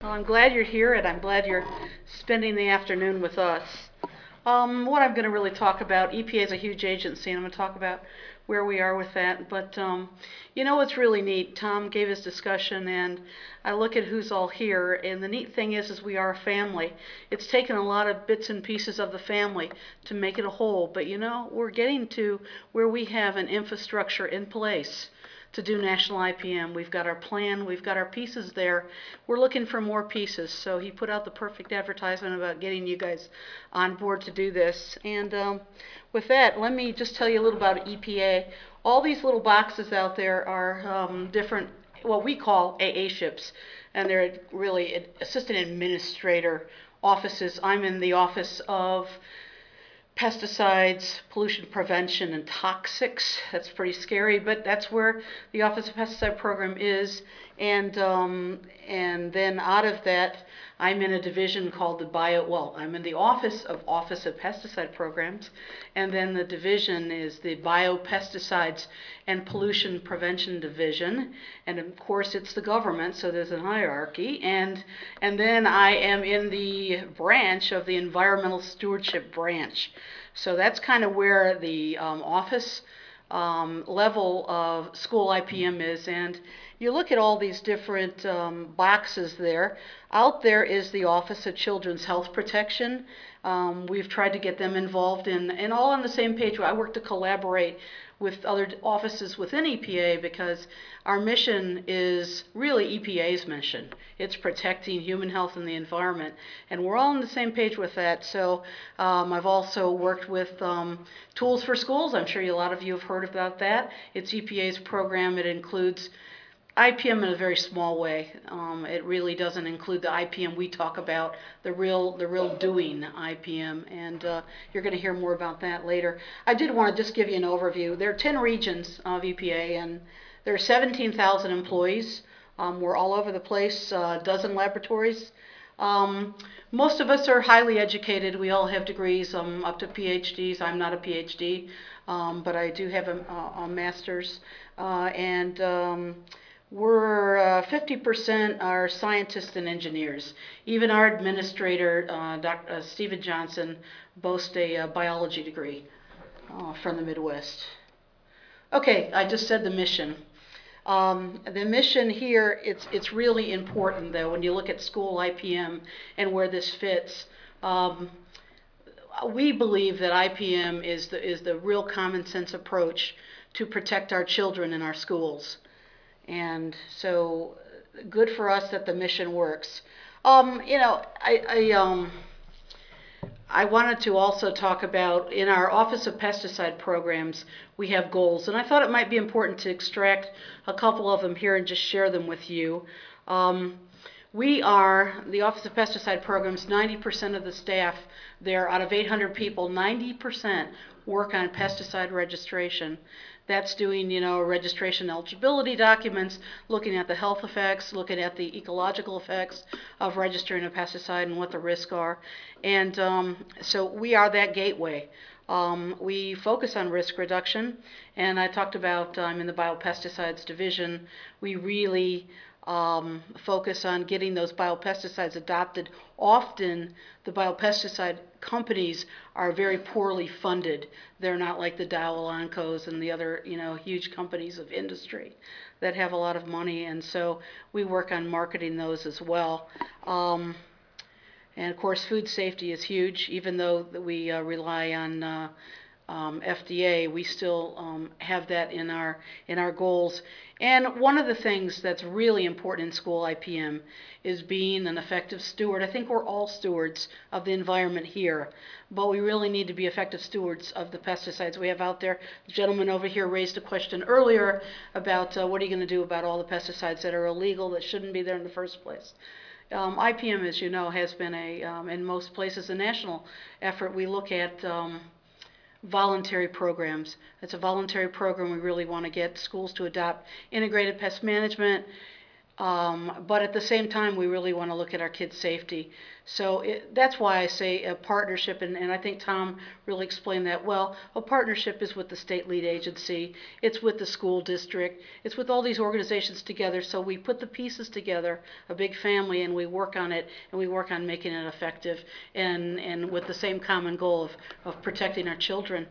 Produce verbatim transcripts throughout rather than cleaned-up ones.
Well, I'm glad you're here, and I'm glad you're spending the afternoon with us. Um, what I'm going to really talk about, E P A is a huge agency, and I'm going to talk about where we are with that. But um, you know what's really neat? Tom gave his discussion, and I look at who's all here, and the neat thing is, is we are a family. It's taken a lot of bits and pieces of the family to make it a whole, but you know, we're getting to where we have an infrastructure in place to do national I P M. We've got our plan, we've got our pieces there. We're looking for more pieces. So he put out the perfect advertisement about getting you guys on board to do this. And um, with that, let me just tell you a little about E P A. All these little boxes out there are um, different, what we call A A ships, and they're really assistant administrator offices. I'm in the office of pesticides, pollution prevention, and toxics. That's pretty scary, but that's where the Office of Pesticide Program is. And um, and then out of that, I'm in a division called the Bio. Well, I'm in the Office of Office of Pesticide Programs, and then the division is the Biopesticides and Pollution Prevention Division. And of course, it's the government, so there's a hierarchy. And and then I am in the branch of the Environmental Stewardship Branch. So that's kind of where the um, office um, level of school I P M is. And you look at all these different um, boxes there. Out there is the Office of Children's Health Protection. Um, we've tried to get them involved in, and all on the same page. I work to collaborate with other offices within E P A because our mission is really E P A's mission. It's protecting human health and the environment, and we're all on the same page with that. So um, I've also worked with um, Tools for Schools. I'm sure a lot of you have heard about that. It's E P A's program. It includes I P M in a very small way. Um, it really doesn't include the I P M we talk about, the real, the real doing I P M, and uh, you're going to hear more about that later. I did want to just give you an overview. There are ten regions of E P A, and there are seventeen thousand employees. Um, we're all over the place, uh, a dozen laboratories. Um, most of us are highly educated. We all have degrees, um, up to PhDs. I'm not a PhD, um, but I do have a, a, a master's, uh, and um, we're uh, fifty percent are scientists and engineers. Even our administrator, uh, Doctor Uh, Stephen Johnson, boasts a uh, biology degree uh, from the Midwest. Okay, I just said the mission. Um, the mission here, it's it's really important though when you look at school I P M and where this fits. Um, we believe that I P M is the is the real common sense approach to protect our children in our schools. And so good for us that the mission works. Um, you know, I, I, um, I wanted to also talk about in our Office of Pesticide Programs, we have goals. And I thought it might be important to extract a couple of them here and just share them with you. Um, we are, the Office of Pesticide Programs, ninety percent of the staff there, out of eight hundred people, ninety percent work on pesticide registration. That's doing, you know, registration eligibility documents, looking at the health effects, looking at the ecological effects of registering a pesticide and what the risks are. And um, so we are that gateway. Um, we focus on risk reduction, and I talked about um, in the biopesticides division, we really um, focus on getting those biopesticides adopted. Often the biopesticide companies are very poorly funded. They're not like the Dow Elancos and the other, you know, huge companies of industry that have a lot of money, and so we work on marketing those as well. Um, and of course, food safety is huge. Even though we uh, rely on uh, um, F D A, we still um, have that in our in our goals. And one of the things that's really important in school I P M is being an effective steward. I think we're all stewards of the environment here, but we really need to be effective stewards of the pesticides we have out there. The gentleman over here raised a question earlier about uh, what are you going to do about all the pesticides that are illegal, that shouldn't be there in the first place. Um, I P M, as you know, has been a, um, in most places, a national effort. We look at um, voluntary programs. It's a voluntary program. We really want to get schools to adopt integrated pest management. Um, but at the same time, we really want to look at our kids' safety. So it, that's why I say a partnership, and, and I think Tom really explained that well. A partnership is with the state lead agency, it's with the school district, it's with all these organizations together. So we put the pieces together, a big family, and we work on it, and we work on making it effective, and, and with the same common goal of, of protecting our children.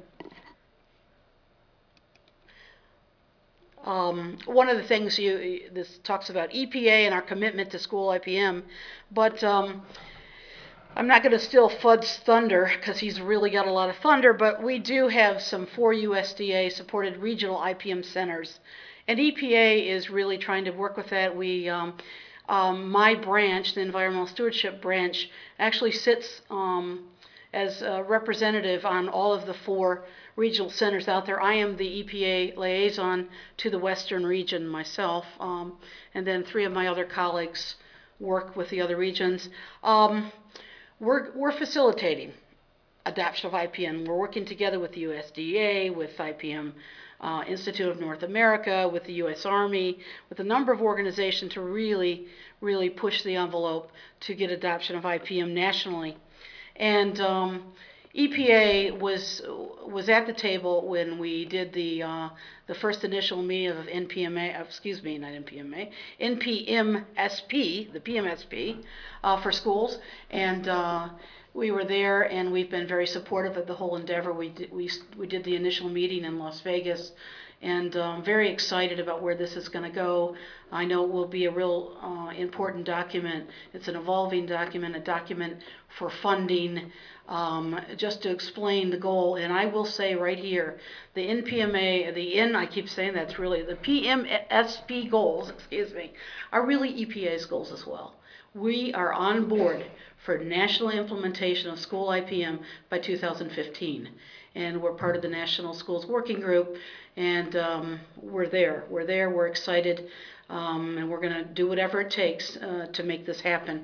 Um, one of the things you this talks about E P A and our commitment to school I P M, but um, I'm not going to steal Fudd's thunder because he's really got a lot of thunder, but we do have some four U S D A supported regional I P M centers, and E P A is really trying to work with that. We um, um, my branch, the Environmental Stewardship Branch, actually sits um, as a representative on all of the four regional centers out there. I am the E P A liaison to the Western region myself, um, and then three of my other colleagues work with the other regions. Um, we're, we're facilitating adoption of I P M. We're working together with the U S D A, with I P M uh, Institute of North America, with the U S Army, with a number of organizations to really, really push the envelope to get adoption of I P M nationally. And um, E P A was was at the table when we did the uh, the first initial meeting of N P M A, excuse me, not N P M A, N P M S P, the P M S P uh, for schools, and uh, we were there, and we've been very supportive of the whole endeavor. We did, we we did the initial meeting in Las Vegas, and um, very excited about where this is going to go. I know it will be a real uh, important document. It's an evolving document, a document for funding, um, just to explain the goal. And I will say right here, the N P M A, the N, I keep saying that's really, the P M S P goals, excuse me, are really E P A's goals as well. We are on board for national implementation of school I P M by two thousand fifteen. And we're part of the National Schools Working Group, and um, we're there. We're there, we're excited, um, and we're going to do whatever it takes uh, to make this happen.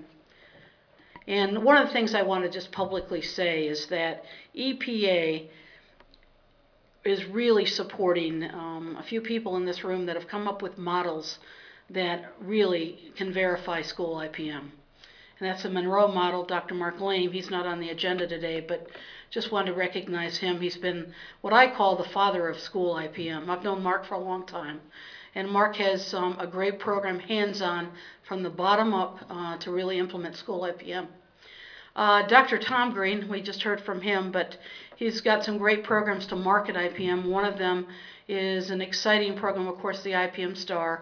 And one of the things I want to just publicly say is that E P A is really supporting um, a few people in this room that have come up with models that really can verify school I P M. And that's the Monroe model, Doctor Mark Lane. He's not on the agenda today, but just wanted to recognize him. He's been what I call the father of school I P M. I've known Mark for a long time. And Mark has um, a great program, hands-on, from the bottom up uh, to really implement school I P M. Uh, Doctor Tom Green, we just heard from him, but he's got some great programs to market I P M. One of them is an exciting program, of course, the I P M Star.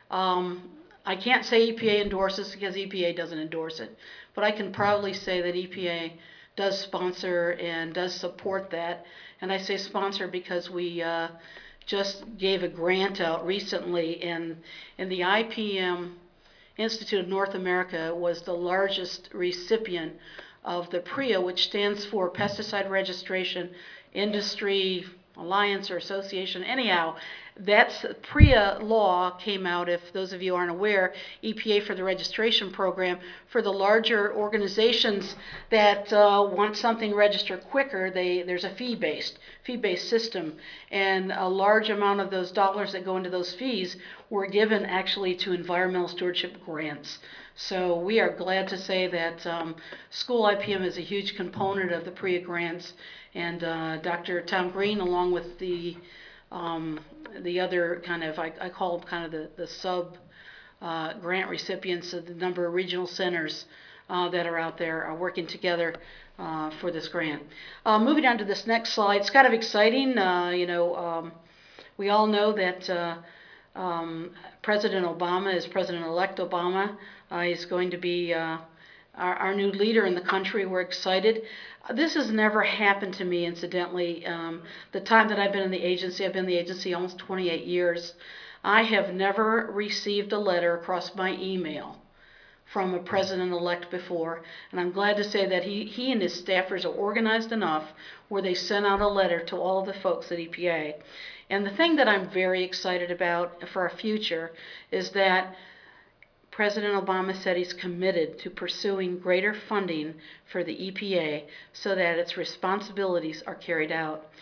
Um, I can't say E P A endorses because E P A doesn't endorse it, but I can proudly say that E P A does sponsor and does support that. And I say sponsor because we uh, just gave a grant out recently, and, and the I P M Institute of North America was the largest recipient of the P R I A, which stands for Pesticide Registration Industry Alliance or Association. Anyhow, that's P R I A law came out, if those of you aren't aware, E P A for the registration program. For the larger organizations that uh, want something registered quicker, they there's a fee-based, fee-based system. And a large amount of those dollars that go into those fees were given actually to environmental stewardship grants. So we are glad to say that um, school I P M is a huge component of the P R I A grants, and uh, Doctor Tom Green, along with the um, the other kind of, I, I call them kind of the, the sub uh, grant recipients of the number of regional centers uh, that are out there are working together uh, for this grant. Uh, moving on to this next slide, it's kind of exciting. Uh, you know, um, we all know that uh, um, President Obama is President-elect Obama. Uh, he's going to be uh, our, our new leader in the country. We're excited. This has never happened to me, incidentally. Um, the time that I've been in the agency, I've been in the agency almost twenty-eight years. I have never received a letter across my email from a president-elect before, and I'm glad to say that he, he and his staffers are organized enough where they sent out a letter to all of the folks at E P A. And the thing that I'm very excited about for our future is that President Obama said he's committed to pursuing greater funding for the E P A so that its responsibilities are carried out.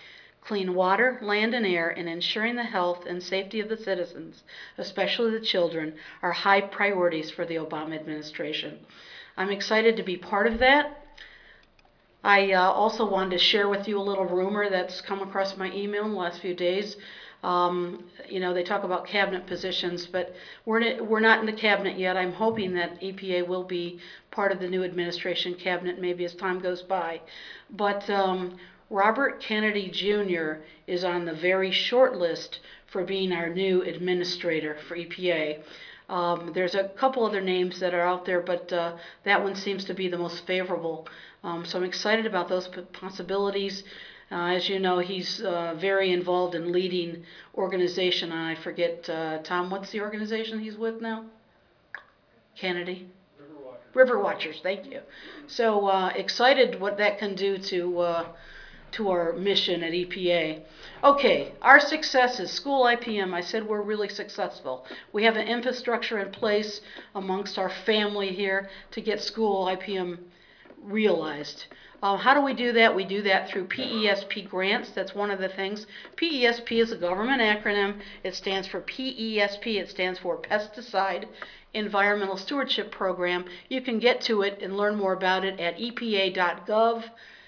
Clean water, land, and air, and ensuring the health and safety of the citizens, especially the children, are high priorities for the Obama administration. I'm excited to be part of that. I uh, also wanted to share with you a little rumor that's come across my email in the last few days. Um, you know, they talk about cabinet positions, but we're, in, we're not in the cabinet yet. I'm hoping that E P A will be part of the new administration cabinet maybe as time goes by. But um, Robert Kennedy Junior is on the very short list for being our new administrator for E P A. Um, there's a couple other names that are out there, but uh, that one seems to be the most favorable. Um, so I'm excited about those possibilities. Uh, as you know, he's uh, very involved in leading organization. And I forget, uh, Tom, what's the organization he's with now? Kennedy? River Watchers. River Watchers, thank you. So uh, excited what that can do to, uh, to our mission at E P A. Okay, our successes, school I P M, I said we're really successful. We have an infrastructure in place amongst our family here to get school I P M realized. Uh, how do we do that? We do that through P E S P grants. That's one of the things. P E S P is a government acronym. It stands for P E S P. It stands for Pesticide Environmental Stewardship Program. You can get to it and learn more about it at E P A dot gov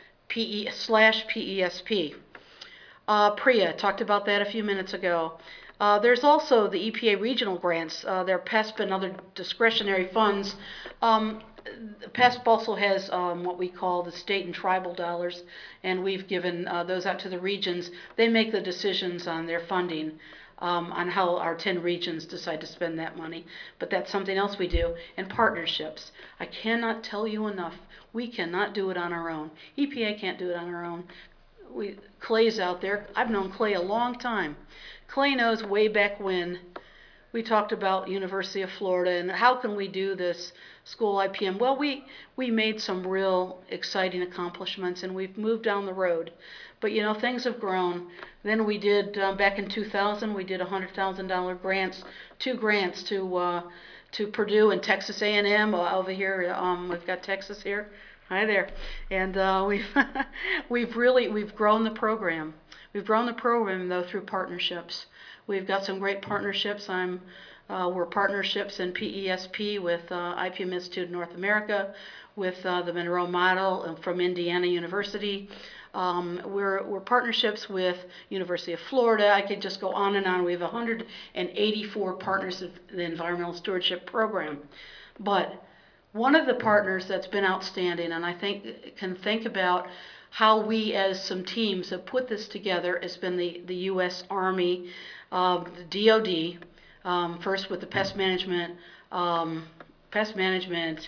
slash P E S P. Uh, PREA, talked about that a few minutes ago. Uh, there's also the E P A regional grants. Uh, they're P E S P and other discretionary funds. Um, P E S P also has um, what we call the state and tribal dollars, and we've given uh, those out to the regions. They make the decisions on their funding, um, on how our ten regions decide to spend that money. But that's something else we do. And partnerships. I cannot tell you enough. We cannot do it on our own. E P A can't do it on our own. We, Clay's out there. I've known Clay a long time. Clay knows way back when we talked about University of Florida and how can we do this school I P M. Well, we, we made some real exciting accomplishments and we've moved down the road. But you know, things have grown. Then we did, um, back in two thousand, we did one hundred thousand dollar grants, two grants to, uh, to Purdue and Texas A and M uh, over here. Um, we've got Texas here. Hi there. And uh, we've, we've really, we've grown the program. We've grown the program, though, through partnerships. We've got some great partnerships. I'm, uh, we're partnerships in P E S P with uh, I P M Institute of North America, with uh, the Monroe Model from Indiana University. Um, we're, we're partnerships with University of Florida. I could just go on and on. We have one hundred eighty-four partners of the Environmental Stewardship Program. But one of the partners that's been outstanding, and I think can think about how we as some teams have put this together, has been the, the U S Army, uh, the D O D, um, first with the pest management, um, pest management,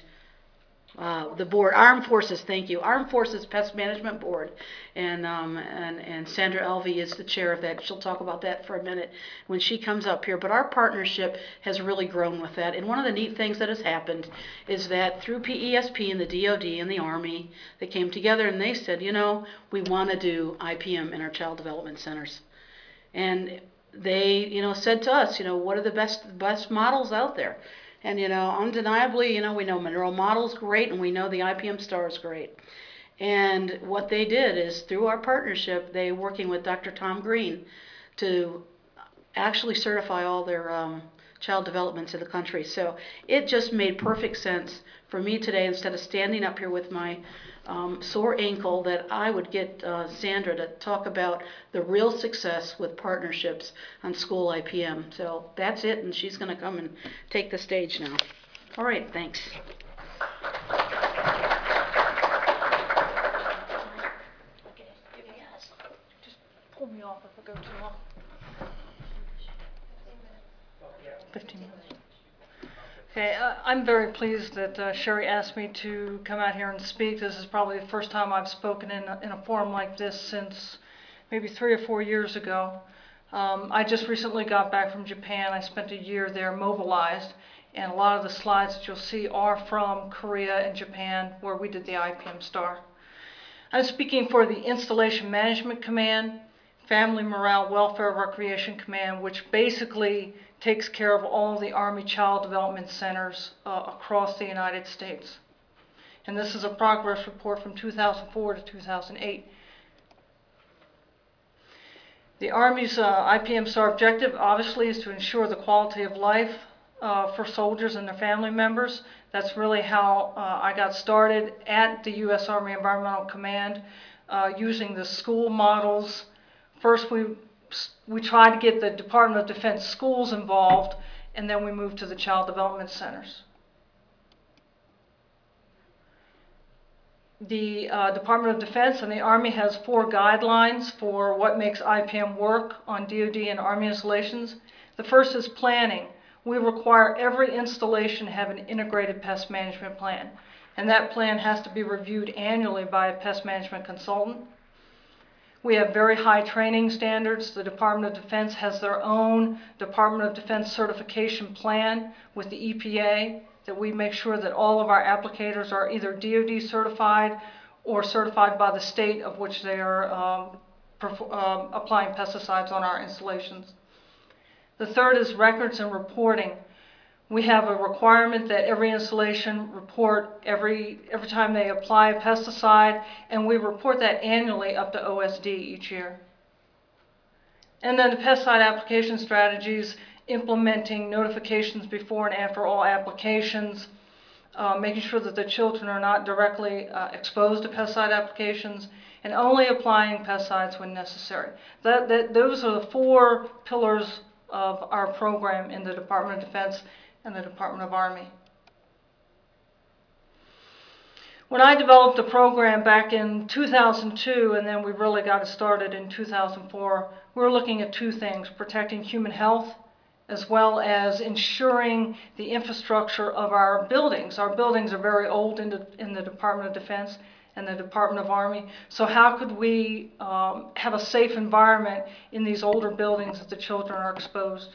uh, the board, Armed Forces, thank you, Armed Forces Pest Management Board, and, um, and, and Sandra Elvey is the chair of that. She'll talk about that for a minute when she comes up here, but our partnership has really grown with that, and one of the neat things that has happened is that through P E S P and the D O D and the Army, they came together and they said, you know, we want to do I P M in our child development centers, and they, you know, said to us, you know, what are the best, best models out there? And, you know, undeniably, you know, we know Monroe Model's great and we know the I P M Star is great. And what they did is through our partnership, they working with Doctor Tom Green to actually certify all their um, child developments in the country. So it just made perfect sense for me today, instead of standing up here with my um, sore ankle, that I would get uh, Sandra to talk about the real success with partnerships on school I P M. So that's it, and she's going to come and take the stage now. All right, thanks. Just pull me off if I go too long. fifteen minutes. Okay, uh, I'm very pleased that uh, Sherry asked me to come out here and speak. This is probably the first time I've spoken in a, in a forum like this since maybe three or four years ago. Um, I just recently got back from Japan. I spent a year there mobilized, and a lot of the slides that you'll see are from Korea and Japan, where we did the I P M Star. I'm speaking for the Installation Management Command, Family Morale Welfare Recreation Command, which basically takes care of all the Army Child Development Centers uh, across the United States. And this is a progress report from two thousand four to two thousand eight. The Army's uh, I P M STAR objective obviously is to ensure the quality of life uh, for soldiers and their family members. That's really how uh, I got started at the U S Army Environmental Command, uh, using the school models. First we, we tried to get the Department of Defense schools involved, and then we moved to the Child Development Centers. The uh, Department of Defense and the Army has four guidelines for what makes I P M work on D O D and Army installations. The first is planning. We require every installation have an integrated pest management plan, and that plan has to be reviewed annually by a pest management consultant. We have very high training standards. The Department of Defense has their own Department of Defense certification plan with the E P A, that we make sure that all of our applicators are either D O D certified or certified by the state of which they are um, um, applying pesticides on our installations. The third is records and reporting. We have a requirement that every installation report every, every time they apply a pesticide, and we report that annually up to O S D each year. And then the pesticide application strategies, implementing notifications before and after all applications, uh, making sure that the children are not directly uh, exposed to pesticide applications, and only applying pesticides when necessary. That, that, those are the four pillars of our program in the Department of Defense and the Department of Army. When I developed the program back in two thousand two, and then we really got it started in two thousand four, we were looking at two things: protecting human health, as well as ensuring the infrastructure of our buildings. Our buildings are very old in the, in the Department of Defense and the Department of Army. So how could we um, have a safe environment in these older buildings that the children are exposed?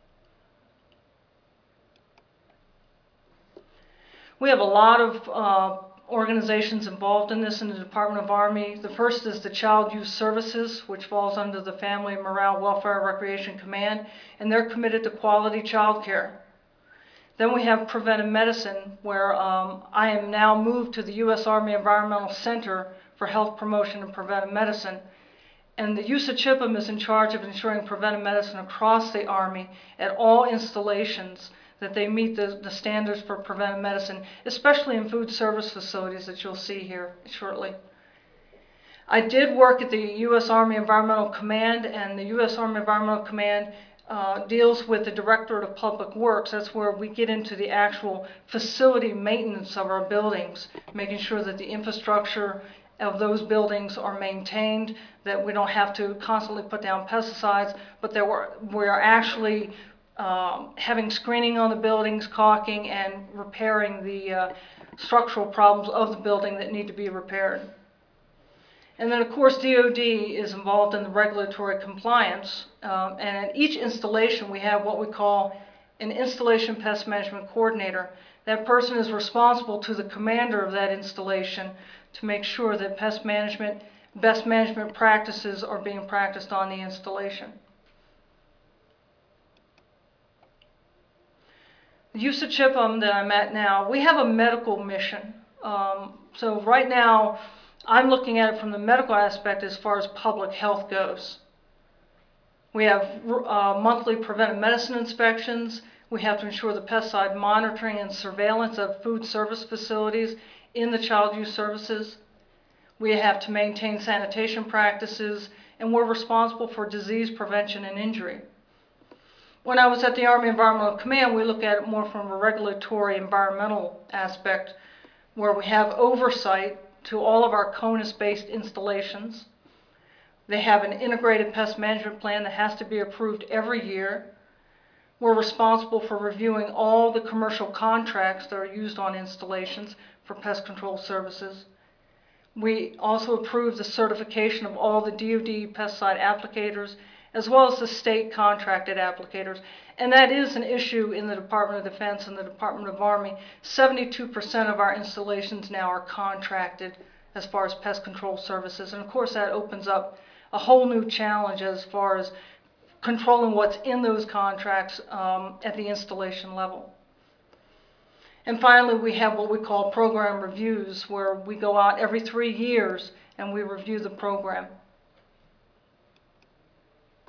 We have a lot of uh, organizations involved in this in the Department of Army. The first is the Child Youth Services, which falls under the Family Morale, Welfare, Recreation Command, and they're committed to quality child care. Then we have preventive medicine, where um, I am now moved to the U S Army Environmental Center for Health Promotion and Preventive Medicine. And the U S A C H I P M is in charge of ensuring preventive medicine across the Army at all installations, that they meet the, the standards for preventive medicine, especially in food service facilities that you'll see here shortly. I did work at the U S Army Environmental Command, and the U S Army Environmental Command uh, deals with the Directorate of Public Works. That's where we get into the actual facility maintenance of our buildings, making sure that the infrastructure of those buildings are maintained, that we don't have to constantly put down pesticides, but that we're, we're actually um, having screening on the buildings, caulking, and repairing the uh, structural problems of the building that need to be repaired. And then, of course, D O D is involved in the regulatory compliance. Um, and at each installation, we have what we call an Installation Pest Management Coordinator. That person is responsible to the commander of that installation to make sure that pest management, best management practices are being practiced on the installation. The U S A C H I P M that I'm at now, we have a medical mission. Um, so right now, I'm looking at it from the medical aspect as far as public health goes. We have uh, monthly preventive medicine inspections. We have to ensure the pesticide monitoring and surveillance of food service facilities in the child youth services. We have to maintain sanitation practices, and we're responsible for disease prevention and injury. When I was at the Army Environmental Command, we look at it more from a regulatory environmental aspect, where we have oversight to all of our CONUS-based installations. They have an integrated pest management plan that has to be approved every year. We're responsible for reviewing all the commercial contracts that are used on installations for pest control services. We also approve the certification of all the D O D pesticide applicators, as well as the state contracted applicators. And that is an issue in the Department of Defense and the Department of Army. seventy-two percent of our installations now are contracted as far as pest control services. And of course that opens up a whole new challenge as far as controlling what's in those contracts um, at the installation level. And finally, we have what we call program reviews, where we go out every three years and we review the program.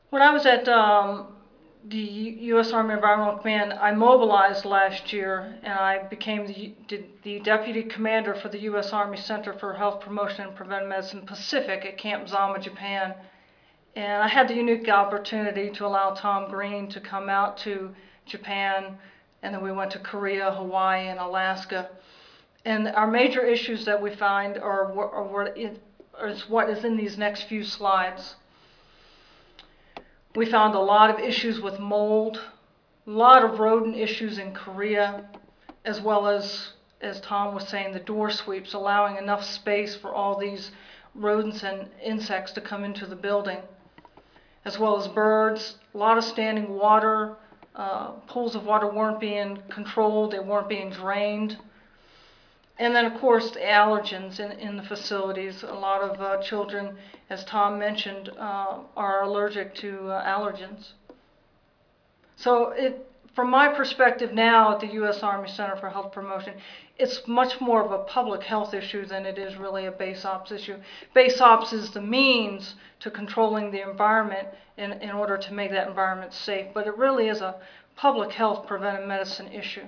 When I was at um, the U S Army Environmental Command, I mobilized last year, and I became the, the deputy commander for the U S Army Center for Health Promotion and Preventive Medicine Pacific at Camp Zama, Japan. And I had the unique opportunity to allow Tom Green to come out to Japan, and then we went to Korea, Hawaii, and Alaska. And our major issues that we find are, are what is what is in these next few slides. We found a lot of issues with mold, a lot of rodent issues in Korea, as well as, as Tom was saying, the door sweeps, allowing enough space for all these rodents and insects to come into the building, as well as birds. A lot of standing water, uh, pools of water weren't being controlled, they weren't being drained. And then, of course, the allergens in, in the facilities. A lot of uh, children, as Tom mentioned, uh, are allergic to uh, allergens. So it, from my perspective now at the U S Army Center for Health Promotion, it's much more of a public health issue than it is really a base ops issue. Base ops is the means to controlling the environment in, in order to make that environment safe, but it really is a public health preventive medicine issue.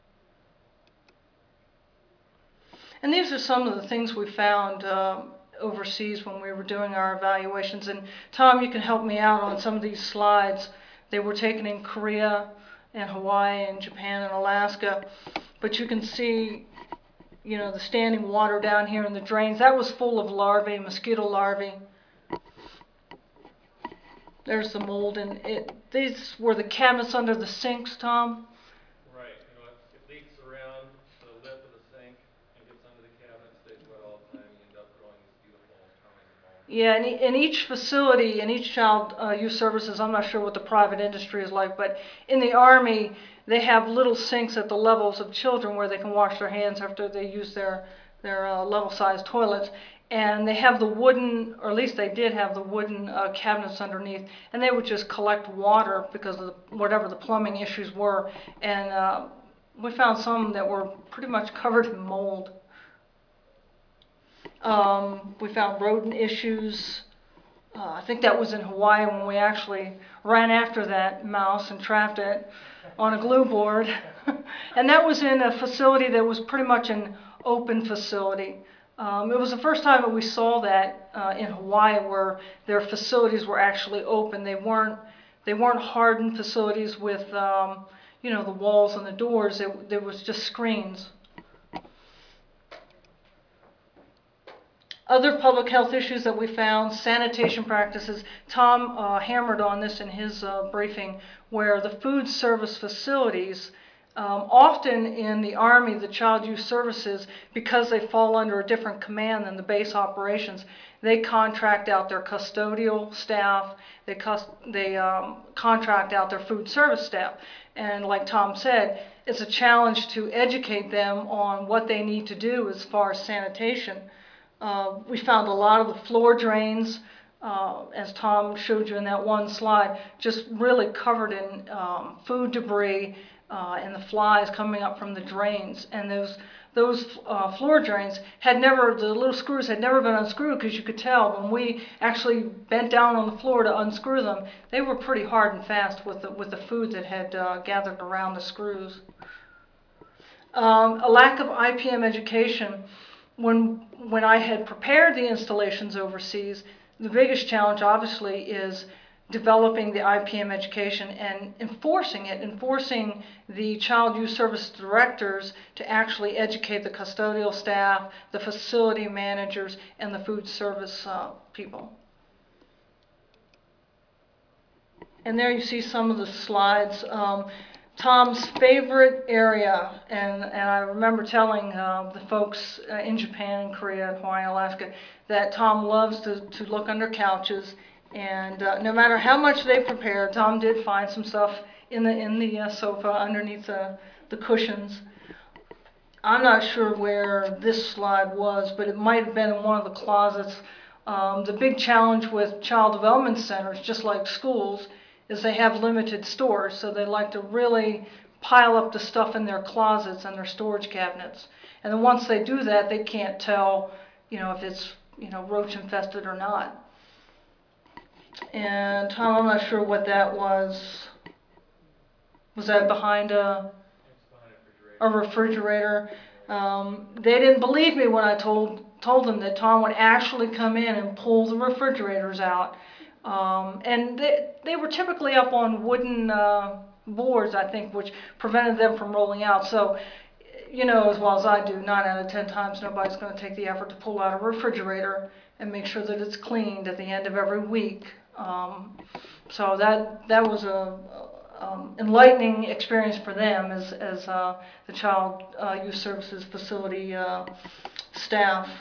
And these are some of the things we found uh, overseas when we were doing our evaluations. And Tom, you can help me out on some of these slides. They were taken in Korea and Hawaii and Japan and Alaska. But you can see, you know, the standing water down here in the drains. That was full of larvae, mosquito larvae. There's the mold. And it, these were the cabinets under the sinks, Tom. Yeah, and in each facility, in each child uh, youth services, I'm not sure what the private industry is like, but in the Army, they have little sinks at the levels of children where they can wash their hands after they use their, their uh, level-sized toilets. And they have the wooden, or at least they did have the wooden uh, cabinets underneath, and they would just collect water because of the, whatever the plumbing issues were. And uh, we found some that were pretty much covered in mold. Um, we found rodent issues. Uh, I think that was in Hawaii when we actually ran after that mouse and trapped it on a glue board. And that was in a facility that was pretty much an open facility. Um, it was the first time that we saw that uh, in Hawaii, where their facilities were actually open. They weren't, they weren't hardened facilities with, um, you know, the walls and the doors. It, there was just screens. Other public health issues that we found, sanitation practices. Tom uh, hammered on this in his uh, briefing, where the food service facilities, um, often in the Army, the Child Youth Services, because they fall under a different command than the base operations, they contract out their custodial staff, they, cust they um, contract out their food service staff. And like Tom said, it's a challenge to educate them on what they need to do as far as sanitation. Uh, we found a lot of the floor drains, uh, as Tom showed you in that one slide, just really covered in um, food debris uh, and the flies coming up from the drains. And those those uh, floor drains had never, the little screws had never been unscrewed, because you could tell when we actually bent down on the floor to unscrew them, they were pretty hard and fast with the, with the food that had uh, gathered around the screws. Um, a lack of I P M education. When, when I had prepared the installations overseas, the biggest challenge obviously is developing the I P M education and enforcing it, enforcing the Child Youth Service directors to actually educate the custodial staff, the facility managers, and the food service uh, people. And there you see some of the slides. Um, Tom's favorite area, and, and I remember telling uh, the folks uh, in Japan, Korea, Hawaii, Alaska, that Tom loves to, to look under couches, and uh, no matter how much they prepared, Tom did find some stuff in the, in the uh, sofa underneath the, the cushions. I'm not sure where this slide was, but it might have been in one of the closets. Um, the big challenge with child development centers, just like schools, is they have limited stores, so they like to really pile up the stuff in their closets and their storage cabinets. And then once they do that, they can't tell, you know, if it's, you know, roach infested or not. And Tom, I'm not sure what that was. Was that behind a, a refrigerator? Um, they didn't believe me when I told told them that Tom would actually come in and pull the refrigerators out. Um, and they, they were typically up on wooden uh, boards, I think, which prevented them from rolling out. So, you know as well as I do, nine out of ten times nobody's going to take the effort to pull out a refrigerator and make sure that it's cleaned at the end of every week. Um, so that that was a um, enlightening experience for them as as uh, the Child uh, Youth Services facility uh, staff.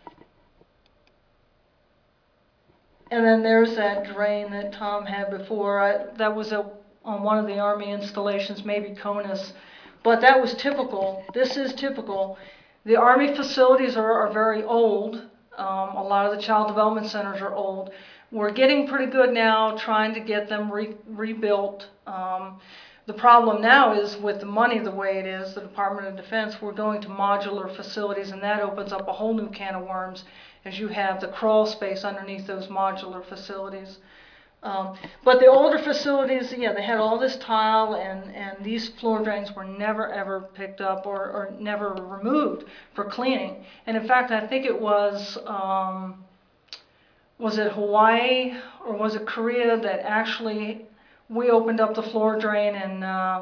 And then there's that drain that Tom had before. I, that was a, on one of the Army installations, maybe CONUS. But that was typical. This is typical. The Army facilities are, are very old. Um, a lot of the child development centers are old. We're getting pretty good now trying to get them re rebuilt. Um, the problem now is with the money the way it is, the Department of Defense, we're going to modular facilities, and that opens up a whole new can of worms as you have the crawl space underneath those modular facilities. Um, but the older facilities, yeah, they had all this tile, and, and these floor drains were never ever picked up or, or never removed for cleaning. And in fact, I think it was, um, was it Hawaii or was it Korea that actually, we opened up the floor drain and uh,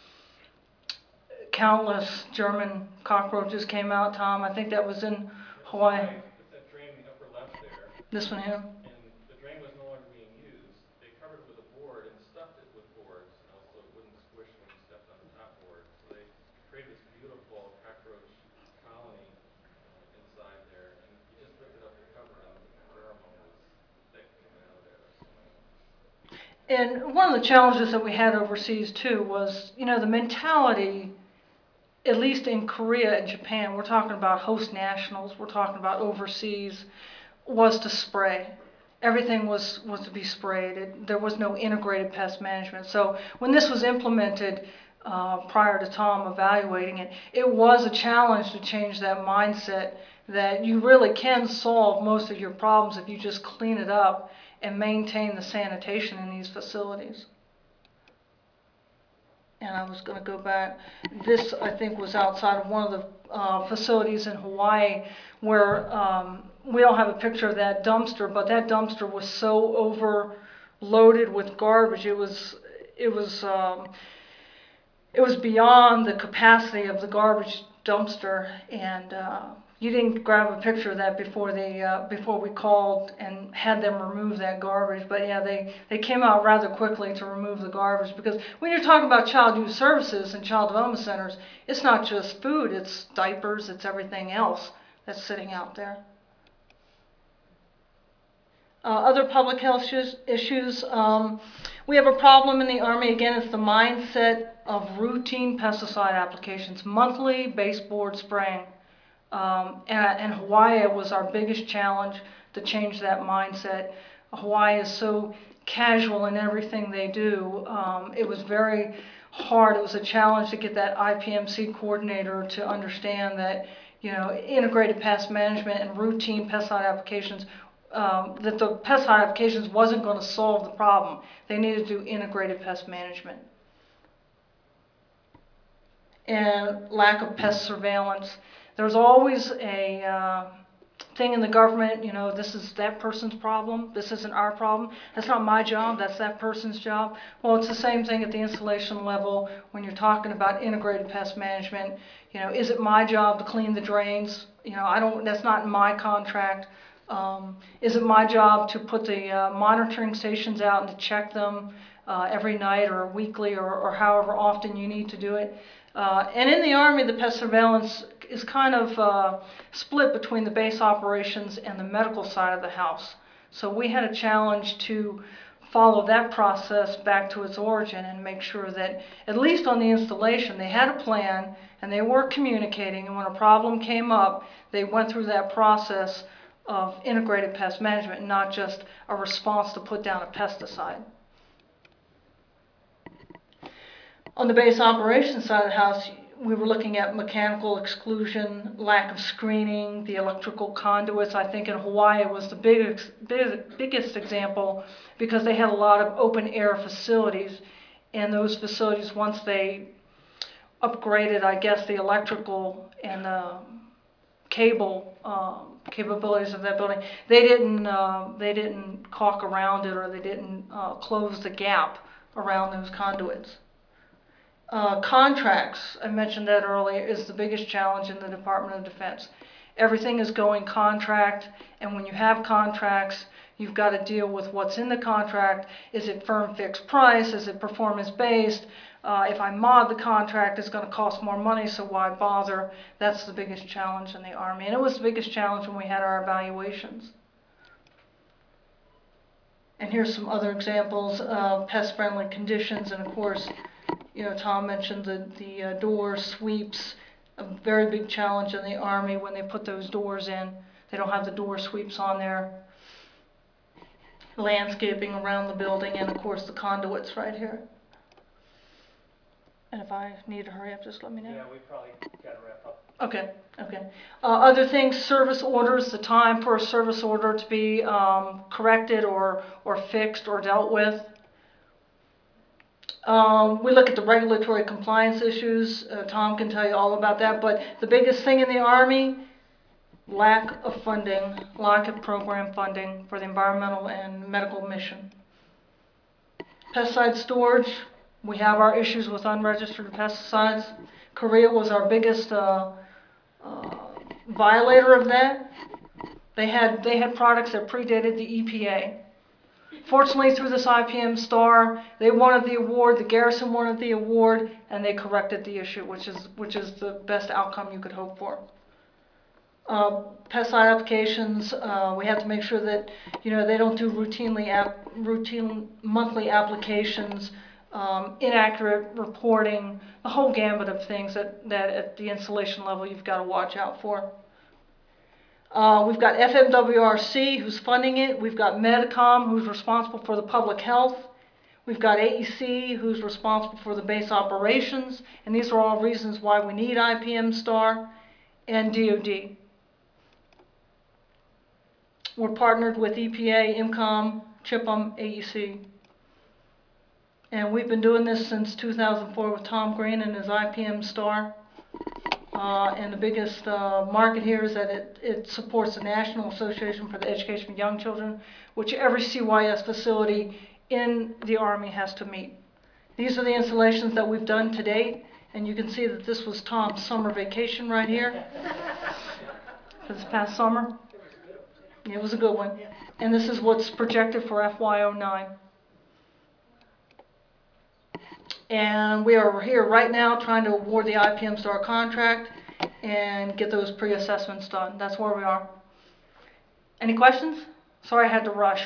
countless German cockroaches came out, Tom. I think that was in Hawaii. It's that drain in the upper left there. This one here. And the drain was no longer being used. They covered it with a board and stuffed it with boards, you know, so it wouldn't squish when you stepped on the top board. So they created this beautiful cockroach colony uh, inside there. And you just lifted up the cover and the pheromone was thick coming out of there. And one of the challenges that we had overseas too was, you know, the mentality, at least in Korea and Japan, we're talking about host nationals, we're talking about overseas, was to spray. Everything was, was to be sprayed. It, there was no integrated pest management. So when this was implemented uh, prior to Tom evaluating it, it was a challenge to change that mindset that you really can solve most of your problems if you just clean it up and maintain the sanitation in these facilities. And I was going to go back. This, I think, was outside of one of the uh, facilities in Hawaii where um, we don't have a picture of that dumpster, but that dumpster was so overloaded with garbage. It was, it was, um, it was beyond the capacity of the garbage dumpster, and uh, you didn't grab a picture of that before they uh, before we called and had them remove that garbage. But yeah, they they came out rather quickly to remove the garbage, because when you're talking about child youth services and child development centers, it's not just food, it's diapers, it's everything else that's sitting out there. Uh, other public health issues, issues um, we have a problem in the Army. Again, it's the mindset of routine pesticide applications, monthly baseboard spraying. Um, and, and Hawaii was our biggest challenge to change that mindset. Hawaii is so casual in everything they do. Um, it was very hard. It was a challenge to get that I P M C coordinator to understand that, you know, integrated pest management and routine pesticide applications, um, that the pesticide applications wasn't going to solve the problem. They needed to do integrated pest management. And lack of pest surveillance. There's always a uh, thing in the government, you know, this is that person's problem, this isn't our problem, that's not my job, that's that person's job. Well, it's the same thing at the installation level when you're talking about integrated pest management. You know, is it my job to clean the drains? You know, I don't, that's not in my contract. Um, is it my job to put the uh, monitoring stations out and to check them uh, every night or weekly, or, or however often you need to do it? Uh, and in the Army, the pest surveillance is kind of uh, split between the base operations and the medical side of the house. So we had a challenge to follow that process back to its origin and make sure that, at least on the installation, they had a plan and they were communicating, and when a problem came up, they went through that process of integrated pest management, not just a response to put down a pesticide. On the base operations side of the house, we were looking at mechanical exclusion, lack of screening, the electrical conduits. I think in Hawaii was the biggest, big, biggest example because they had a lot of open air facilities. And those facilities, once they upgraded, I guess, the electrical and the cable um, capabilities of that building, they didn't, uh, they didn't caulk around it, or they didn't uh, close the gap around those conduits. Uh, contracts, I mentioned that earlier, is the biggest challenge in the Department of Defense. Everything is going contract, and when you have contracts, you've got to deal with what's in the contract. Is it firm fixed price? Is it performance based? Uh, if I mod the contract, it's going to cost more money, so why bother? That's the biggest challenge in the Army, and it was the biggest challenge when we had our evaluations. And here's some other examples of pest-friendly conditions, and of course, you know, Tom mentioned the, the uh, door sweeps, a very big challenge in the Army when they put those doors in. They don't have the door sweeps on there. Landscaping around the building, and of course the conduits right here. And if I need to hurry up, just let me know. Yeah, we probably got to wrap up. Okay, okay. Uh, other things, service orders, the time for a service order to be um, corrected or, or fixed or dealt with. Um, we look at the regulatory compliance issues. Uh, Tom can tell you all about that. But the biggest thing in the Army, lack of funding, lack of program funding for the environmental and medical mission. Pesticide storage, we have our issues with unregistered pesticides. Korea was our biggest uh, uh, violator of that. They had, they had products that predated the E P A. Fortunately, through this I P M STAR, they wanted the award, the garrison wanted the award, and they corrected the issue, which is, which is the best outcome you could hope for. Uh, pesticide applications, uh, we have to make sure that, you know, they don't do routinely ap routine monthly applications, um, inaccurate reporting, the whole gambit of things that, that at the installation level you've got to watch out for. Uh, we've got F M W R C, who's funding it. We've got Medicom, who's responsible for the public health. We've got A E C, who's responsible for the base operations. And these are all reasons why we need I P M STAR, and D O D. We're partnered with E P A, IMCOM, CHIPM, A E C. And we've been doing this since two thousand four with Tom Green and his I P M STAR. Uh, and the biggest uh, market here is that it, it supports the National Association for the Education of Young Children, which every C Y S facility in the Army has to meet. These are the installations that we've done to date, and you can see that this was Tom's summer vacation right here for this past summer. It was a good one. And this is what's projected for F Y oh nine. And we are here right now trying to award the I P M STAR contract and get those pre-assessments done. That's where we are. Any questions? Sorry I had to rush.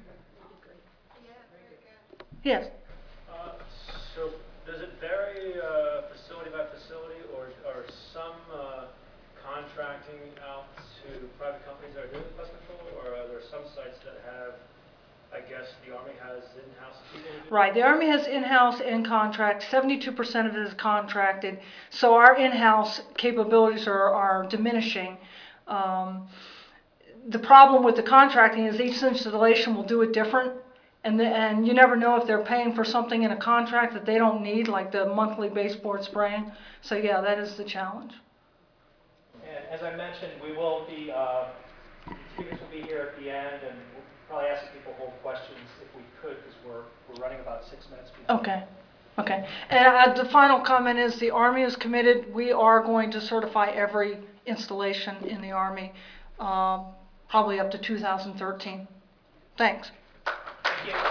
Yes? Uh, so does it vary uh, facility by facility, or are some uh, contracting out to private companies that are doing pest control, or are there some sites that have, I guess the Army has in-house people who do? Right, the Army has in-house and contract. seventy-two percent of it is contracted. So our in-house capabilities are, are diminishing. Um, the problem with the contracting is each installation will do it different. And, the, and you never know if they're paying for something in a contract that they don't need, like the monthly baseboard spraying. So yeah, that is the challenge. And as I mentioned, we will be, uh, speakers will be here at the end, and we'll probably ask people hold questions if we could, because we're, we're running about six minutes behind. Okay, okay. And uh, the final comment is the Army is committed. We are going to certify every installation in the Army, um, probably up to two thousand thirteen. Thanks. Thank you.